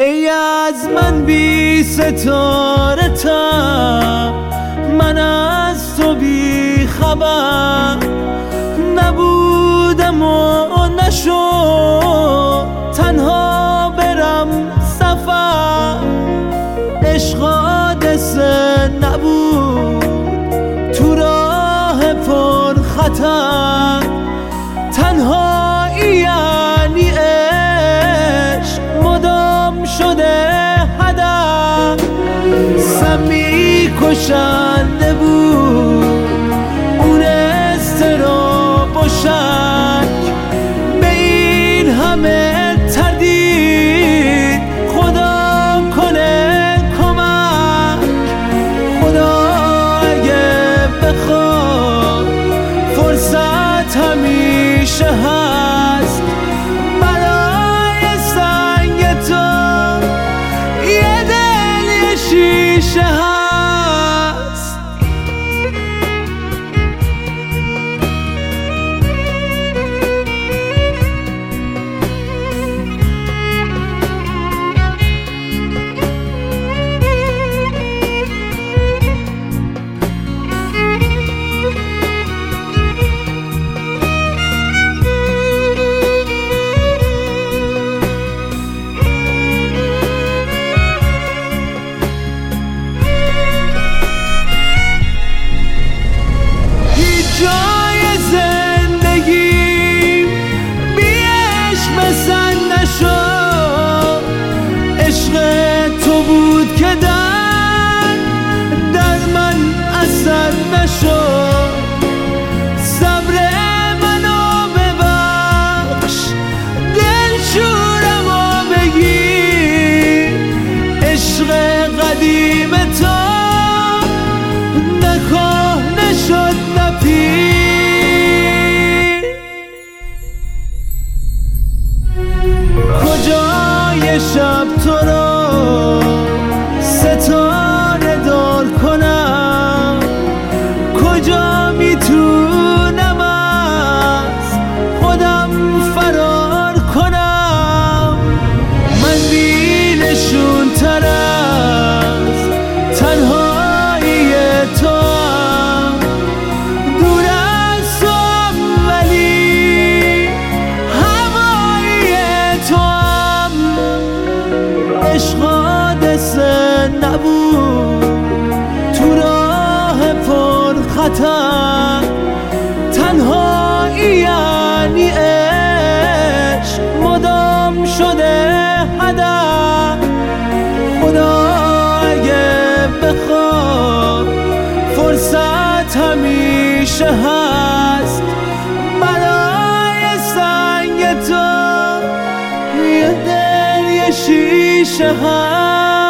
ای از من بی ستاره تا من از تو بی خبر نبودم و نشد تنها برم سفر. عشق حادثه نبود تو راه پر خطر، تنهایی یعنی عشق مدام شده هدف. سمی کشنده بود اون اضطراب و شک، به این همه تردید خدا کنه کمک. خدا اگه بخواد فرصت همیشه هست برای سنگ تو، یه دل یه شیشه هست. جای زندگی بی عشق بسن نشد. عشق تو بود که در من اثر نشد. صبر منو ببخش دلشورمو بگیر، عشق قدیم تو نکهنه شد کجای شب تو رو ستاره دار کنم، کجا میتونم از خودم فرار کنم. من بی نشون تر از تنهایی تو عشق حادثه نبود تو راه پر خطر، تنهایی یعنی عشق مدام شده هدف. خدا اگه بخواد فرصت همیشه هست برای سنگ تو، یه دل یه شیشه هست.